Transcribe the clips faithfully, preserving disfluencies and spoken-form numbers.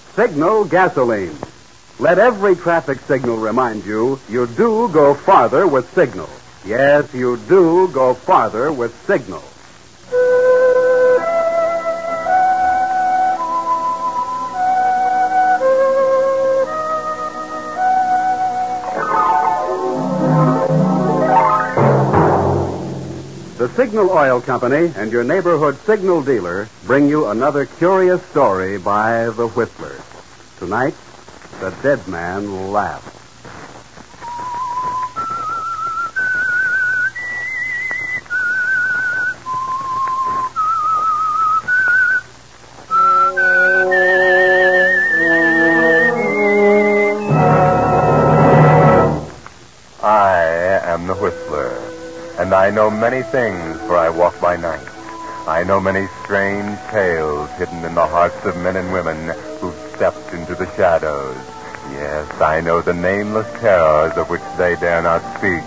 Signal gasoline. Let every traffic signal remind you, you do go farther with Signal. Yes, you do go farther with Signal. The Signal Oil Company and your neighborhood Signal dealer bring you another curious story by the Whistlers. Tonight, the dead man laughs. I am the Whistler, and I know many things, for I walk by night. I know many strange tales hidden in the hearts of men and women who've stepped into the shadows. Yes, I know the nameless terrors of which they dare not speak.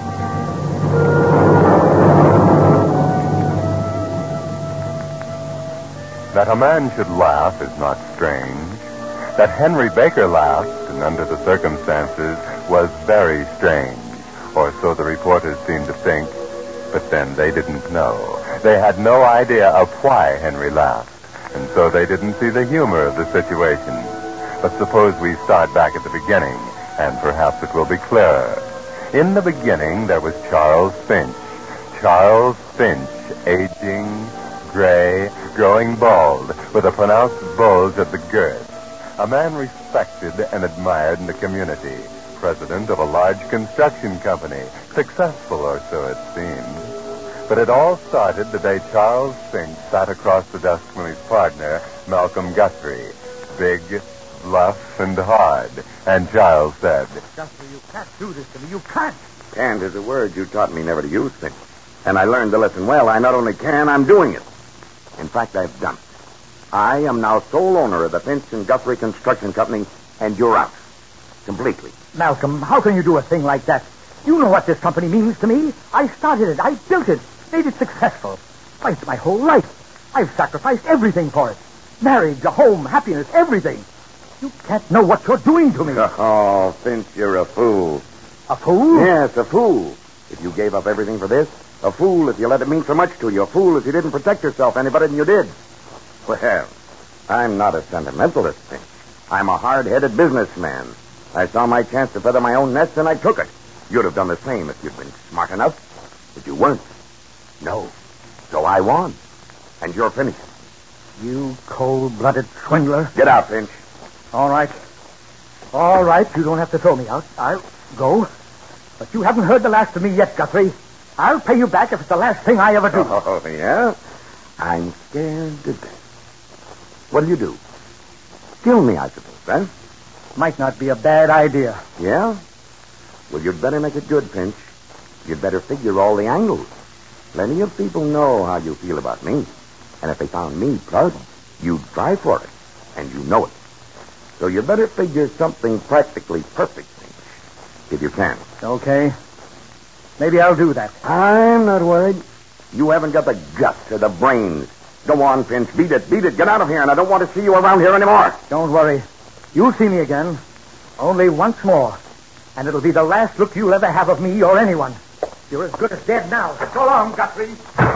That a man should laugh is not strange. That Henry Baker laughed, and under the circumstances, was very strange. Or so the reporters seemed to think. But then they didn't know. They had no idea of why Henry laughed. And so they didn't see the humor of the situation. But suppose we start back at the beginning, and perhaps it will be clearer. In the beginning, there was Charles Finch. Charles Finch, aging, gray, growing bald, with a pronounced bulge at the girth. A man respected and admired in the community. President of a large construction company. Successful, or so it seemed. But it all started the day Charles Finch sat across the desk from his partner, Malcolm Guthrie. Big, bluff, and hard. And Charles said, Guthrie, you can't do this to me. You can't. Can't is a word you taught me never to use, Finch. And I learned the lesson well. I not only can, I'm doing it. In fact, I've done it. I am now sole owner of the Finch and Guthrie Construction Company, and you're out. Completely. Malcolm, how can you do a thing like that? You know what this company means to me. I started it. I built it. Made it successful. Fights my whole life. I've sacrificed everything for it. Marriage, a home, happiness, everything. You can't know what you're doing to me. Oh, Finch, you're a fool. A fool? Yes, a fool. If you gave up everything for this. A fool if you let it mean so much to you. A fool if you didn't protect yourself any better than you did. Well, I'm not a sentimentalist, Finch. I'm a hard-headed businessman. I saw my chance to feather my own nest, and I took it. You'd have done the same if you'd been smart enough. But you weren't. No. So I won. And you're finished. You cold-blooded swindler. Get out, Finch. All right. All right, you don't have to throw me out. I'll go. But you haven't heard the last of me yet, Guthrie. I'll pay you back if it's the last thing I ever do. Oh, yeah? I'm scared to death. What'll you do? Kill me, I suppose, eh? Might not be a bad idea. Yeah? Well, you'd better make it good, Finch. You'd better figure all the angles. Plenty of people know how you feel about me. And if they found me proud, you'd try for it. And you know it. So you better figure something practically perfect, Finch. If you can. Okay. Maybe I'll do that. I'm not worried. You haven't got the guts or the brains. Go on, Finch. Beat it, beat it. Get out of here, and I don't want to see you around here anymore. Don't worry. You'll see me again. Only once more. And it'll be the last look you'll ever have of me or anyone. You're as good as dead now. So long, Guthrie.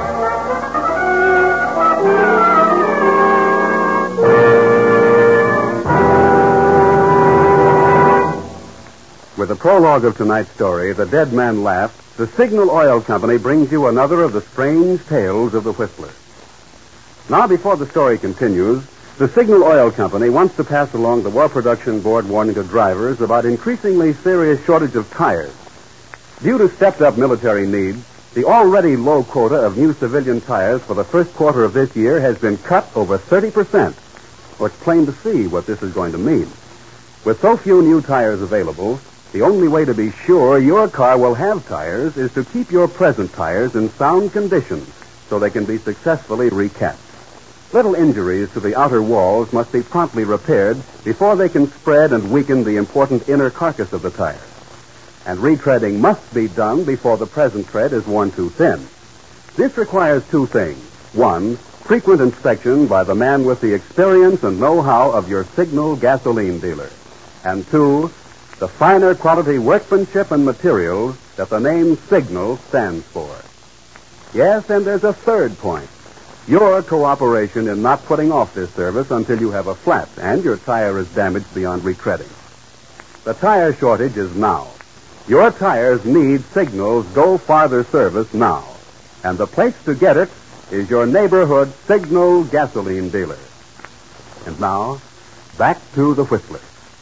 With the prologue of tonight's story, The Dead Man Laughed, the Signal Oil Company brings you another of the strange tales of the Whistler. Now, before the story continues, the Signal Oil Company wants to pass along the War Production Board warning to drivers about increasingly serious shortage of tires. Due to stepped-up military needs, the already low quota of new civilian tires for the first quarter of this year has been cut over thirty percent. Well, it's plain to see what this is going to mean. With so few new tires available, the only way to be sure your car will have tires is to keep your present tires in sound condition so they can be successfully recapped. Little injuries to the outer walls must be promptly repaired before they can spread and weaken the important inner carcass of the tire. And retreading must be done before the present tread is worn too thin. This requires two things. One, frequent inspection by the man with the experience and know-how of your Signal gasoline dealer. And two, the finer quality workmanship and materials that the name Signal stands for. Yes, and there's a third point. Your cooperation in not putting off this service until you have a flat and your tire is damaged beyond retreading. The tire shortage is now. Your tires need Signal's Go Farther service now. And the place to get it is your neighborhood Signal gasoline dealer. And now, back to the Whistler.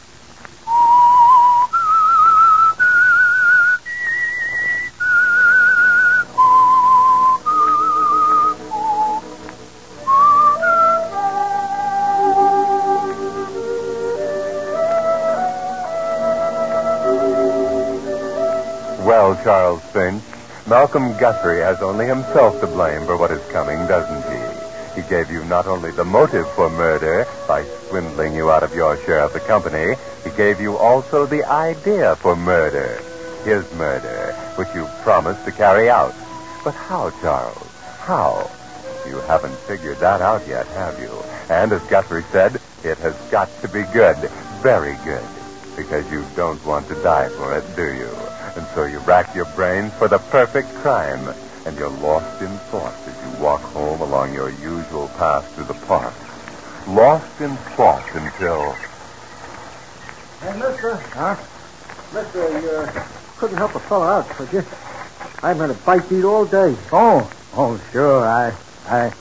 Well, Charles Finch, Malcolm Guthrie has only himself to blame for what is coming, doesn't he? He gave you not only the motive for murder by swindling you out of your share of the company, he gave you also the idea for murder, his murder, which you promised to carry out. But how, Charles? How? You haven't figured that out yet, have you? And as Guthrie said, it has got to be good, very good, because you don't want to die for it, do you? And so you rack your brains for the perfect crime, and you're lost in thought as you walk home along your usual path through the park. Lost in thought until... Hey, mister. Huh? Mister, you uh, couldn't help a fella out, could you? I've had a bite to eat all day. Oh, oh, sure. I, I...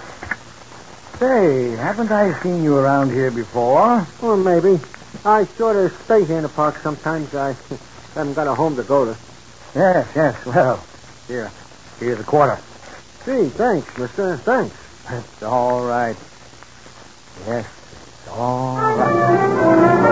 Say, haven't I seen you around here before? Well, maybe. I sort of stay here in the park sometimes. I haven't got a home to go to. Yes, yes. Well, here, here's a quarter. Gee, thanks, mister. Thanks. It's all right. Yes, it's all right.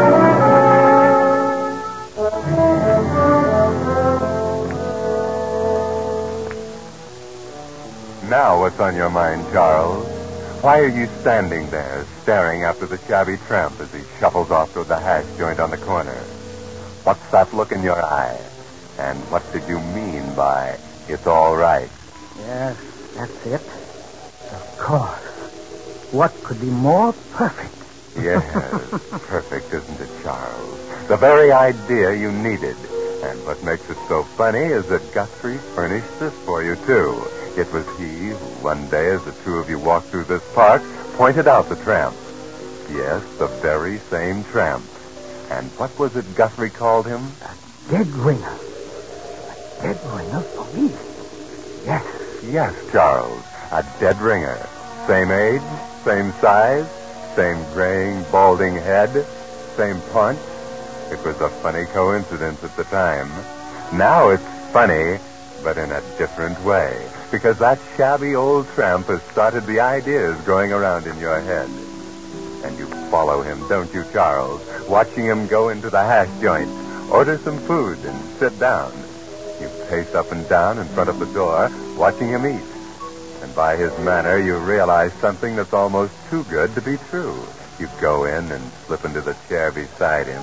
Now what's on your mind, Charles? Why are you standing there, staring after the shabby tramp as he shuffles off to the hash joint on the corner? What's that look in your eye? And what did you mean by, it's all right? Yes, that's it. Of course. What could be more perfect? Yes, perfect, isn't it, Charles? The very idea you needed. And what makes it so funny is that Guthrie furnished this for you, too. It was he who, one day, as the two of you walked through this park, pointed out the tramp. Yes, the very same tramp. And what was it Guthrie called him? A dead ringer. A dead ringer for me. Yes. Yes, Charles. A dead ringer. Same age, same size, same graying, balding head, same punch. It was a funny coincidence at the time. Now it's funny, but in a different way. Because that shabby old tramp has started the ideas going around in your head. And you follow him, don't you, Charles? Watching him go into the hash joint, order some food, and sit down. You pace up and down in front of the door, watching him eat. And by his manner, you realize something that's almost too good to be true. You go in and slip into the chair beside him.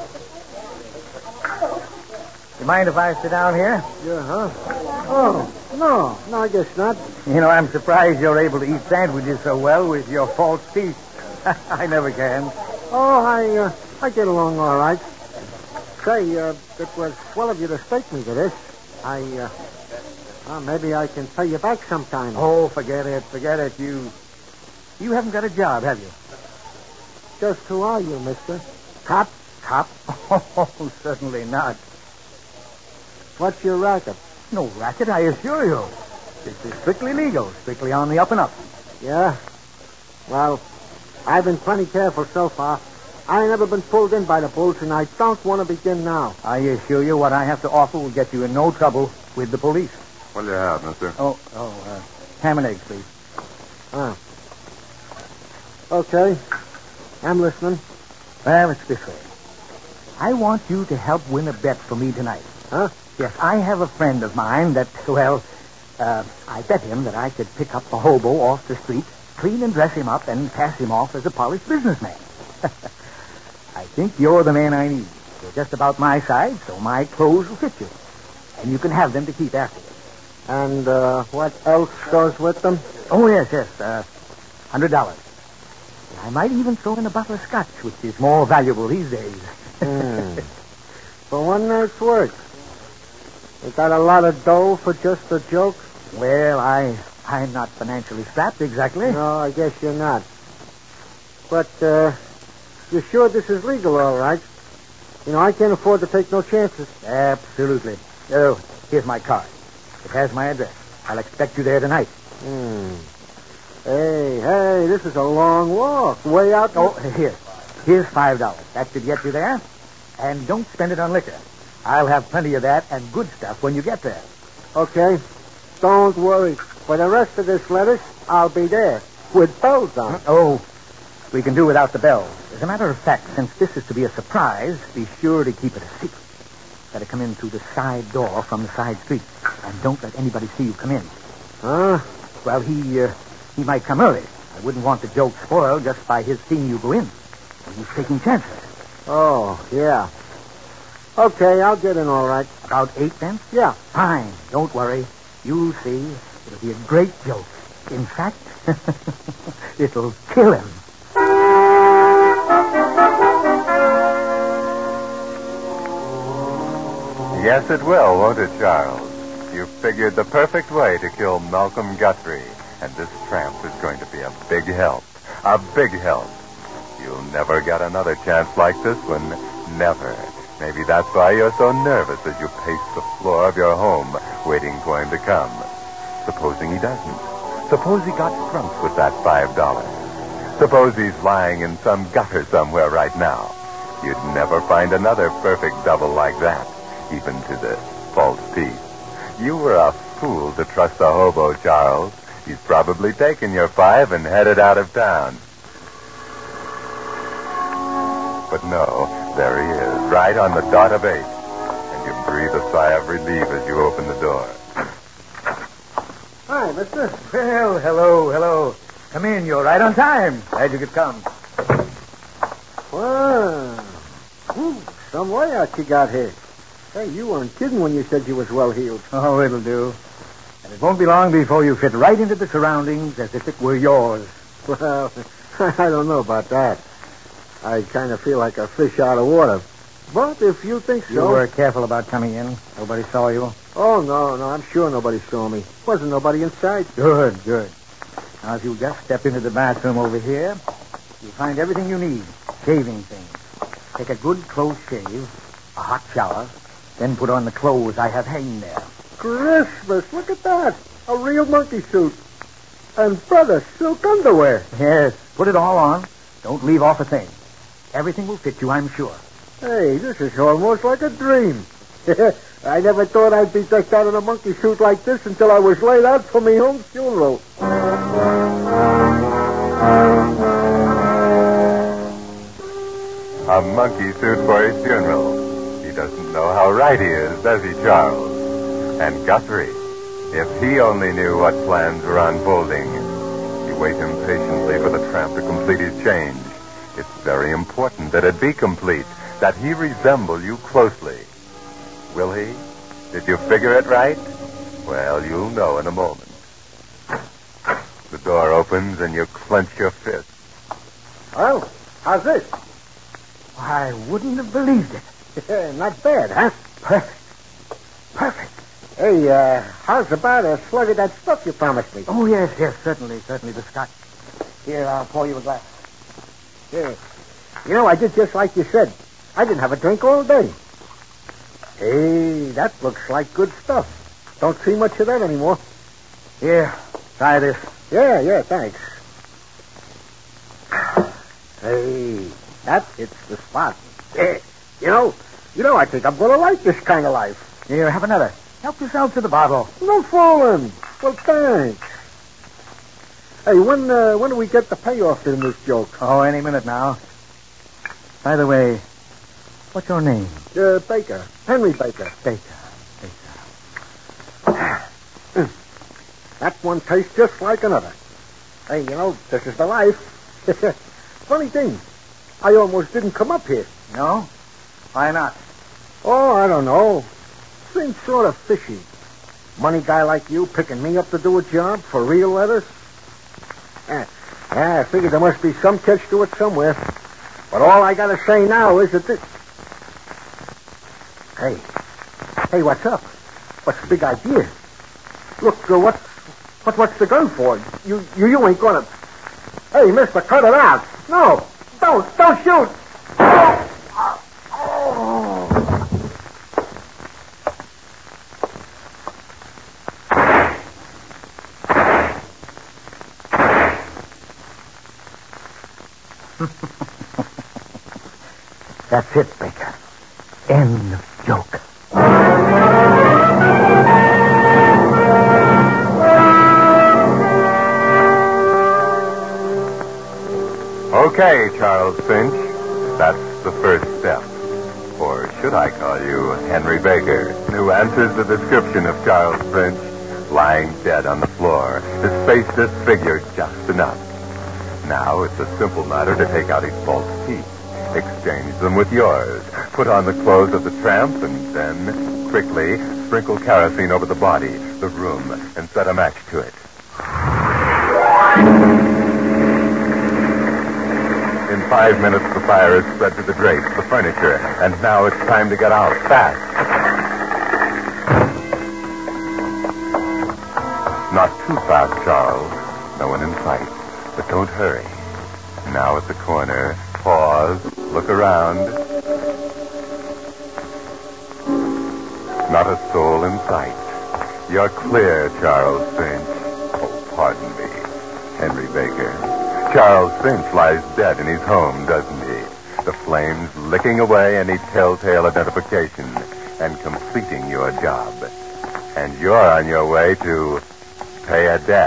You mind if I sit down here? Yeah, huh? Oh, no. No, I guess not. You know, I'm surprised you're able to eat sandwiches so well with your false teeth. I never can. Oh, I uh, I get along all right. Say, uh, it was swell of you to stake me to this. I, uh, well, maybe I can pay you back sometime. Oh, forget it, forget it. You, you haven't got a job, have you? Just who are you, mister? Cop? Cop? Oh, certainly not. What's your racket? No racket, I assure you. This is strictly legal, strictly on the up and up. Yeah? Well, I've been plenty careful so far. I ain't never been pulled in by the bulls, and I don't want to begin now. I assure you what I have to offer will get you in no trouble with the police. What do you have, mister? Oh, oh, uh, ham and eggs, please. Ah. Okay. I'm listening. Well, it's this way. I want you to help win a bet for me tonight. Huh? Yes, I have a friend of mine that, well, uh, I bet him that I could pick up a hobo off the street, clean and dress him up, and pass him off as a polished businessman. I think you're the man I need. You're just about my size, so my clothes will fit you. And you can have them to keep after you. And uh, what else goes with them? Oh, yes, yes. Uh, Hundred dollars. I might even throw in a bottle of scotch, which is more valuable these days. Hmm. For one night's work. You got a lot of dough for just a joke? Well, I, I'm not financially strapped exactly. No, I guess you're not. But, uh, you're sure this is legal, all right? You know, I can't afford to take no chances. Absolutely. Oh, here's my card. It has my address. I'll expect you there tonight. Hmm. Hey, hey, this is a long walk. Way out. Oh, here. Here's five dollars. That should get you there. And don't spend it on liquor. I'll have plenty of that and good stuff when you get there. Okay. Don't worry. For the rest of this lettuce, I'll be there. With bells on. Oh, we can do without the bells. As a matter of fact, since this is to be a surprise, be sure to keep it a secret. Better come in through the side door from the side street. And don't let anybody see you come in. Huh? Well, he, uh, he might come early. I wouldn't want the joke spoiled just by his seeing you go in. He's taking chances. Oh, yeah. Okay, I'll get in all right. About eight, then? Yeah. Fine. Don't worry. You'll see. It'll be a great joke. In fact, it'll kill him. Yes, it will, won't it, Charles? You figured the perfect way to kill Malcolm Guthrie, and this tramp is going to be a big help. A big help. You'll never get another chance like this one. Never. Maybe that's why you're so nervous as you pace the floor of your home, waiting for him to come. Supposing he doesn't. Suppose he got drunk with that five dollars. Suppose he's lying in some gutter somewhere right now. You'd never find another perfect double like that, even to the false teeth. You were a fool to trust a hobo, Charles. He's probably taken your five and headed out of town. But no, there he is, right on the dot of eight. And you breathe a sigh of relief as you open the door. Hi, mister. Well, hello, hello. Come in. You're right on time. Glad you could come. Wow. Ooh, some layout you got here. Hey, you weren't kidding when you said you was well-heeled. Oh, it'll do. And it won't be long before you fit right into the surroundings as if it were yours. Well, I don't know about that. I kind of feel like a fish out of water. But if you think so... You were careful about coming in. Nobody saw you. Oh, no, no, I'm sure nobody saw me. Wasn't nobody inside. Good, good. Now, if you just step into the bathroom over here, you'll find everything you need. Shaving things. Take a good close shave, a hot shower, then put on the clothes I have hanging there. Christmas, look at that. A real monkey suit. And, brother, silk underwear. Yes, put it all on. Don't leave off a thing. Everything will fit you, I'm sure. Hey, this is almost like a dream. I never thought I'd be decked out in a monkey suit like this until I was laid out for me home funeral. A monkey suit for his funeral. He doesn't know how right he is, does he, Charles? And Guthrie, if he only knew what plans were unfolding. You wait impatiently for the tramp to complete his change. It's very important that it be complete, that he resemble you closely. Will he? Did you figure it right? Well, you'll know in a moment. The door opens and you clench your fist. Well, how's this? I wouldn't have believed it. Not bad, huh? Perfect. Perfect. Hey, uh, how's about a slug of that stuff you promised me? Oh, yes, yes, certainly, certainly, the scotch. Here, I'll pour you a glass. Yeah. You know, I did just like you said. I didn't have a drink all day. Hey, that looks like good stuff. Don't see much of that anymore. Here, try this. Yeah, yeah, thanks. Hey, that hits the spot. Eh, you know, you know, I think I'm going to like this kind of life. Here, have another. Help yourself to the bottle. No fooling. Well, thanks. Hey, when uh, when do we get the payoff in this joke? Oh, any minute now. By the way, what's your name? Uh, Baker. Henry Baker. Baker. Baker. That one tastes just like another. Hey, you know, this is the life. Funny thing, I almost didn't come up here. No? Why not? Oh, I don't know. Seems sort of fishy. Money guy like you picking me up to do a job for real letters? Eh, Yeah, I figured there must be some catch to it somewhere. But all I gotta say now is that this... Hey. Hey, what's up? What's the big idea? Look, uh, what's, what, what's the gun for? You, you, you ain't gonna... Hey, mister, cut it out. No, don't, don't shoot. Oh. Oh. That's it, Baker. End of joke. Okay, Charles Finch. That's the first step. Or should I call you Henry Baker, who answers the description of Charles Finch, lying dead on the floor, his face disfigured just enough. Now it's a simple matter to take out his false teeth, exchange them with yours, put on the clothes of the tramp, and then quickly sprinkle kerosene over the body, the room, and set a match to it. In five minutes, the fire is spread to the drapes, the furniture, and now it's time to get out fast. Not too fast, Charles. No one in sight. But don't hurry. Now at the corner, pause, look around. Not a soul in sight. You're clear, Charles Finch. Oh, pardon me, Henry Baker. Charles Finch lies dead in his home, doesn't he? The flames licking away any telltale identification and completing your job. And you're on your way to pay a debt.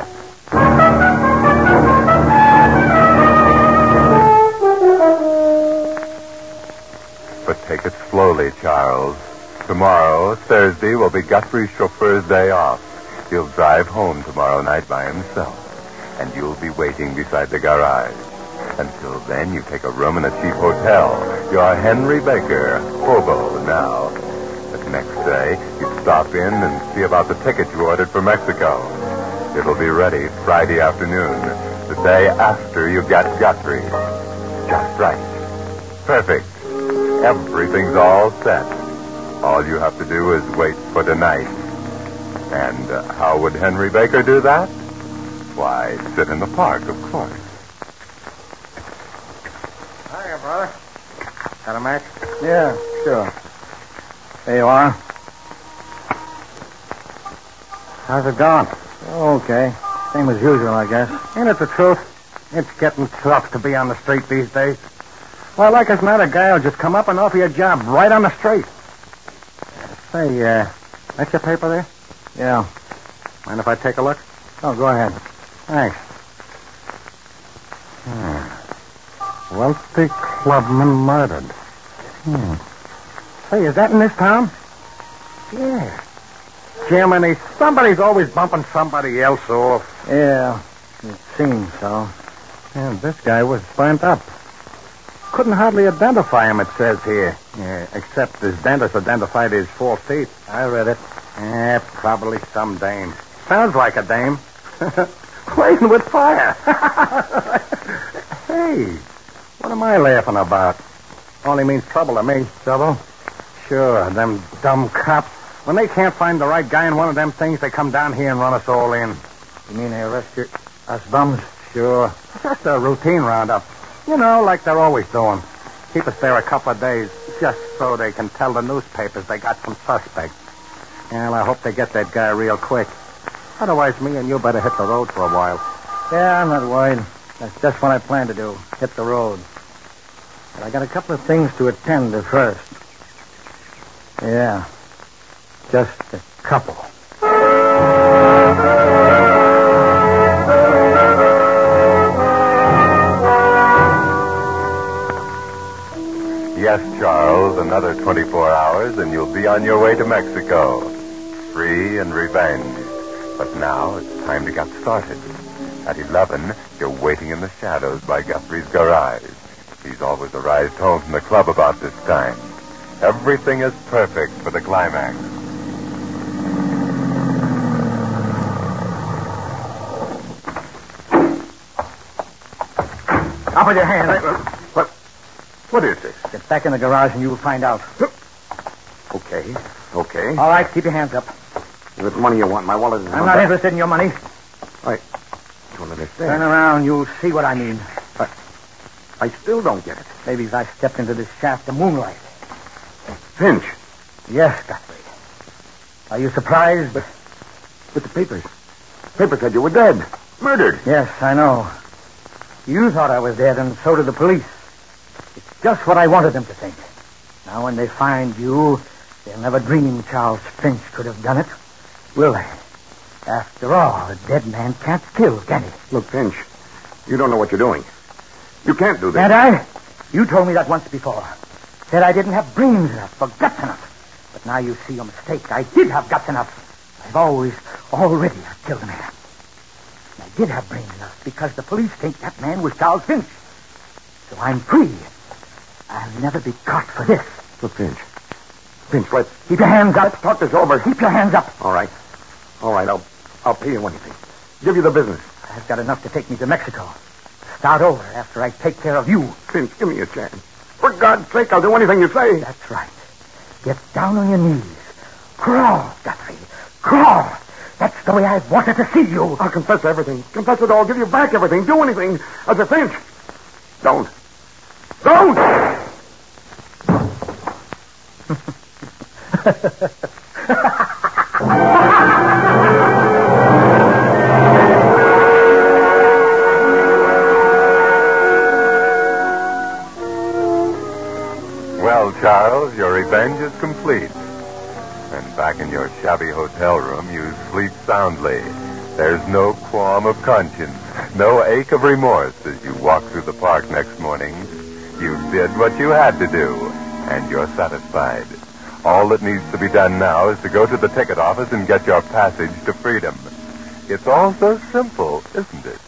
But take it slowly, Charles. Tomorrow, Thursday, will be Guthrie's chauffeur's day off. He'll drive home tomorrow night by himself. And you'll be waiting beside the garage. Until then, you take a room in a cheap hotel. You're Henry Baker, hobo now. But next day, you stop in and see about the ticket you ordered for Mexico. It'll be ready Friday afternoon, the day after you get Guthrie. Just right. Perfect. Everything's all set. All you have to do is wait for tonight. And uh, how would Henry Baker do that? Why, sit in the park, of course. Hiya, brother. Got a match? Yeah, sure. There you are. How's it going? Okay. Same as usual, I guess. Ain't it the truth? It's getting tough to be on the street these days. Well, like as not, a guy will just come up and offer you a job right on the street. Say, uh, that's your paper there? Yeah. Mind if I take a look? Oh, go ahead. Thanks. Hmm. Wealthy clubman murdered. Hmm. Say, is that in this town? Yeah. Jiminy, somebody's always bumping somebody else off. Yeah, it seems so. And this guy was burnt up. Couldn't hardly identify him, it says here. Yeah, except his dentist identified his false teeth. I read it. Eh, probably some dame. Sounds like a dame. Playing with fire. Hey, what am I laughing about? Only means trouble to me. Trouble? Sure, them dumb cops. When they can't find the right guy in one of them things, they come down here and run us all in. You mean they arrest you, us bums? Sure. It's just a routine roundup. You know, like they're always doing. Keep us there a couple of days, just so they can tell the newspapers they got some suspects. Well, I hope they get that guy real quick. Otherwise, me and you better hit the road for a while. Yeah, I'm not worried. That's just what I plan to do. Hit the road. But I got a couple of things to attend to first. Yeah. Just a couple. Yes, Charles, another twenty-four hours and you'll be on your way to Mexico. Free and revenge. But now it's time to get started. At eleven, you're waiting in the shadows by Guthrie's garage. He's always arrived home from the club about this time. Everything is perfect for the climax. with your hands. Hey, uh, what? What is this? Get back in the garage and you'll find out. Okay, okay. All right, keep your hands up. What money you want? My wallet is... I'm not interested in your money. I don't understand. Turn around, you'll see what I mean. I, I still don't get it. Maybe as I stepped into this shaft of moonlight. Finch. Yes, Guthrie. Are you surprised? But, but the papers. Papers said you were dead. Murdered. Yes, I know. You thought I was dead, and so did the police. It's just what I wanted them to think. Now, when they find you, they'll never dream Charles Finch could have done it. Will they? After all, a dead man can't kill, can he? Look, Finch, you don't know what you're doing. You can't do this. Can't I? You told me that once before. Said I didn't have brains enough, or guts enough. But now you see your mistake. I did have guts enough. I've always, already killed a man. I did have brains enough because the police think that man was Charles Finch. So I'm free. I'll never be caught for this. Look, Finch. Finch, let's... Keep your hands up. Let's talk this over. Keep your hands up. All right. All right, I'll, I'll pay you anything. Give you the business. I've got enough to take me to Mexico. Start over after I take care of you. Finch, give me a chance. For God's sake, I'll do anything you say. That's right. Get down on your knees. Crawl, Guthrie. Crawl. That's the way I've wanted to see you. I'll confess everything. Confess it all. Give you back everything. Do anything. As a Finch. Don't. Don't! Well, Charles, your revenge is complete. And back in your shabby hotel room, you sleep soundly. There's no qualm of conscience, no ache of remorse as you walk through the park next morning. You did what you had to do, and you're satisfied. All that needs to be done now is to go to the ticket office and get your passage to freedom. It's all so simple, isn't it?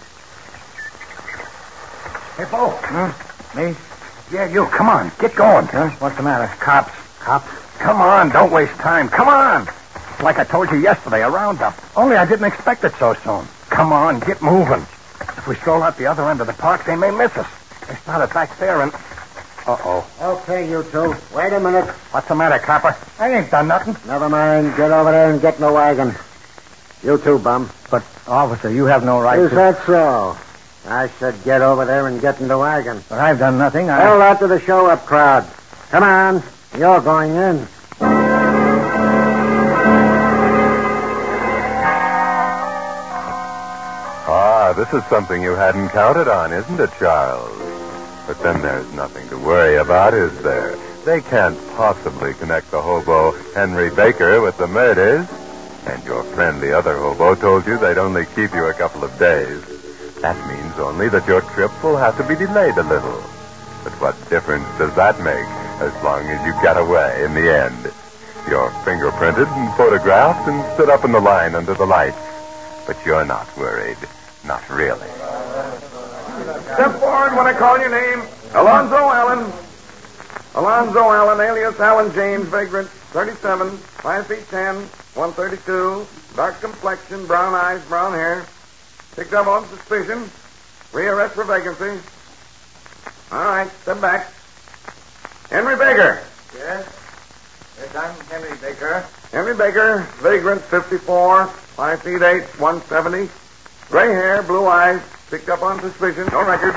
Hey, Bo. Huh? Me? Yeah, you. Come on. Get going. Huh? What's the matter? Cops. Cops? Come on. Don't waste time. Come on. Like I told you yesterday, a roundup. Only I didn't expect it so soon. Come on. Get moving. If we stroll out the other end of the park, they may miss us. They started back there and... Uh-oh. Okay, you two. Wait a minute. What's the matter, copper? I ain't done nothing. Never mind. Get over there and get in the wagon. You too, bum. But, officer, you have no right Is to... that so? I said get over there and get in the wagon. But I've done nothing. I... Tell that to the show-up crowd. Come on. You're going in. Ah, this is something you hadn't counted on, isn't it, Charles? But then there's nothing to worry about, is there? They can't possibly connect the hobo Henry Baker with the murders. And your friend, the other hobo, told you they'd only keep you a couple of days. That means only that your trip will have to be delayed a little. But what difference does that make as long as you get away in the end? You're fingerprinted and photographed and stood up in the line under the lights. But you're not worried. Not really. Step forward when I call your name. Alonzo Allen. Alonzo Allen, alias Alan James, vagrant, thirty-seven, five feet ten, one thirty-two, dark complexion, brown eyes, brown hair. Picked up on suspicion. Rearrest for vacancy. All right, step back. Henry Baker. Yes? Yes, I'm Henry Baker. Henry Baker, vagrant, fifty-four, five feet eight, one seventy. Gray hair, blue eyes. Picked up on suspicion. No record.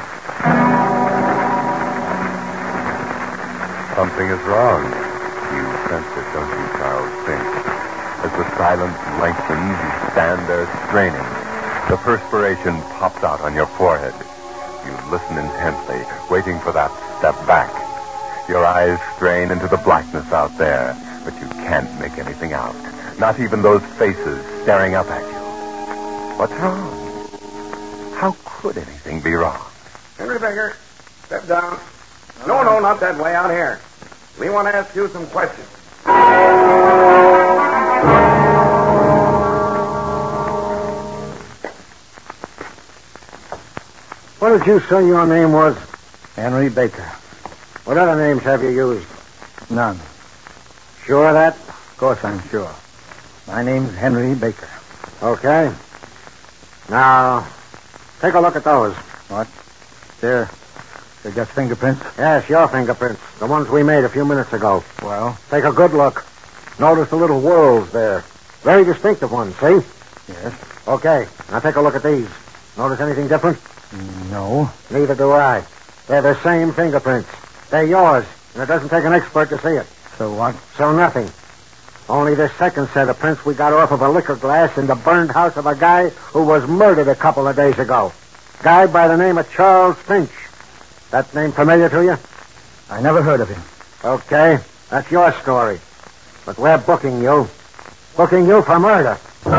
Something is wrong. You sense it, don't you, Charles Finch? As the silence lengthens, you stand there straining. The perspiration pops out on your forehead. You listen intently, waiting for that step back. Your eyes strain into the blackness out there, but you can't make anything out. Not even those faces staring up at you. What's wrong? How could anything be wrong? Henry Baker, step down. No, no, not that way. Out here. We want to ask you some questions. What did you say your name was? Henry Baker. What other names have you used? None. Sure of that? Of course I'm sure. My name's Henry Baker. Okay. Now, take a look at those. What? They're, they're just fingerprints? Yes, your fingerprints. The ones we made a few minutes ago. Well? Take a good look. Notice the little whorls there. Very distinctive ones, see? Yes. Okay, now take a look at these. Notice anything different? No. Neither do I. They're the same fingerprints. They're yours, and it doesn't take an expert to see it. So what? So nothing. Only this second set of prints we got off of a liquor glass in the burned house of a guy who was murdered a couple of days ago. Guy by the name of Charles Finch. That name familiar to you? I never heard of him. Okay, that's your story. But we're booking you. Booking you for murder.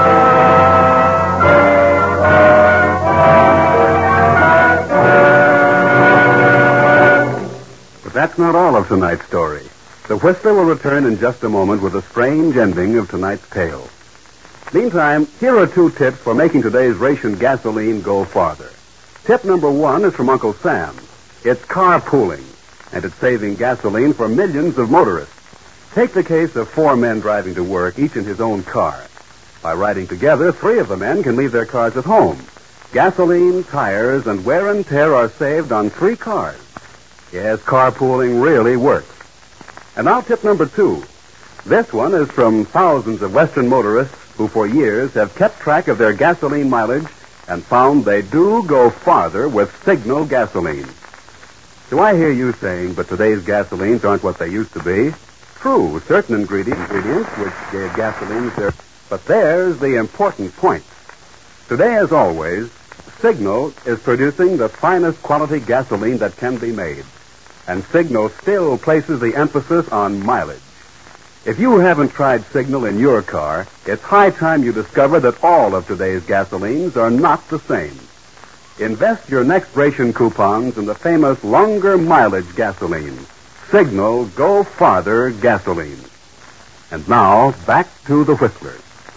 But that's not all of tonight's story. The Whistler will return in just a moment with a strange ending of tonight's tale. Meantime, here are two tips for making today's ration gasoline go farther. Tip number one is from Uncle Sam. It's carpooling, and it's saving gasoline for millions of motorists. Take the case of four men driving to work, each in his own car. By riding together, three of the men can leave their cars at home. Gasoline, tires, and wear and tear are saved on three cars. Yes, carpooling really works. And now tip number two. This one is from thousands of Western motorists who for years have kept track of their gasoline mileage and found they do go farther with Signal gasoline. Do I hear you saying, but today's gasolines aren't what they used to be? True, certain ingredient, ingredients which gave gasolines their... But there's the important point. Today, as always, Signal is producing the finest quality gasoline that can be made. And Signal still places the emphasis on mileage. If you haven't tried Signal in your car, it's high time you discover that all of today's gasolines are not the same. Invest your next ration coupons in the famous longer mileage gasoline. Signal Go Farther gasoline. And now, back to the Whistlers.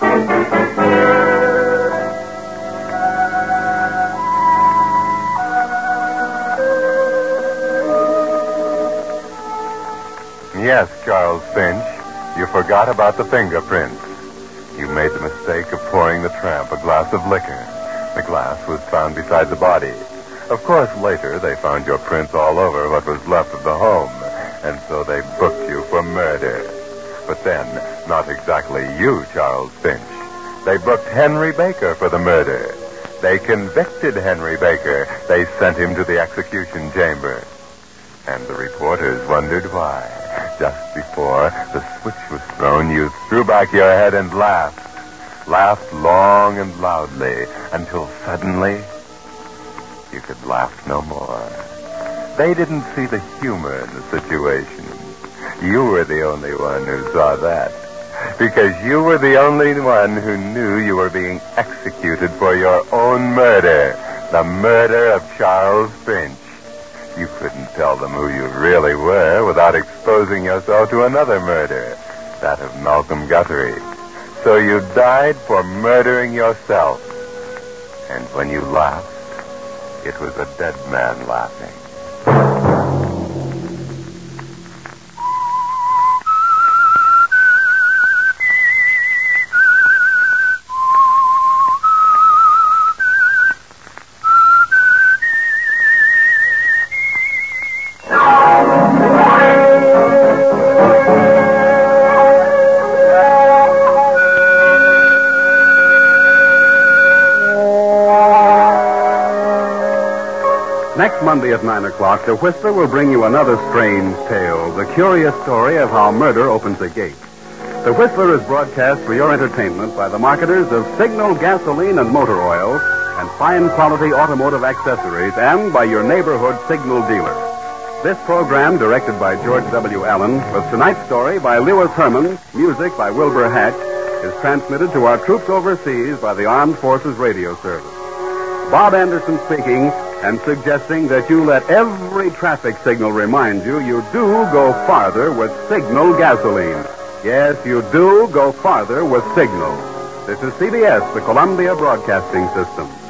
Yes, Charles Finch, you forgot about the fingerprints. You made the mistake of pouring the tramp a glass of liquor. The glass was found beside the body. Of course, later they found your prints all over what was left of the home, and so they booked you for murder. But then, not exactly you, Charles Finch. They booked Henry Baker for the murder. They convicted Henry Baker. They sent him to the execution chamber. And the reporters wondered why. Just before the switch was thrown, you threw back your head and laughed. Laughed long and loudly until suddenly you could laugh no more. They didn't see the humor in the situation. You were the only one who saw that. Because you were the only one who knew you were being executed for your own murder. The murder of Charles Finch. You couldn't tell them who you really were without exposing yourself to another murder, that of Malcolm Guthrie. So you died for murdering yourself. And when you laughed, it was a dead man laughing. Next Monday at nine o'clock, the Whistler will bring you another strange tale, the curious story of how murder opens a gate. The Whistler is broadcast for your entertainment by the marketers of Signal gasoline and motor oil and fine quality automotive accessories, and by your neighborhood Signal dealer. This program, directed by George W. Allen, with tonight's story by Lewis Herman, music by Wilbur Hatch, is transmitted to our troops overseas by the Armed Forces Radio Service. Bob Anderson speaking, and suggesting that you let every traffic signal remind you you do go farther with Signal gasoline. Yes, you do go farther with Signal. This is C B S, the Columbia Broadcasting System.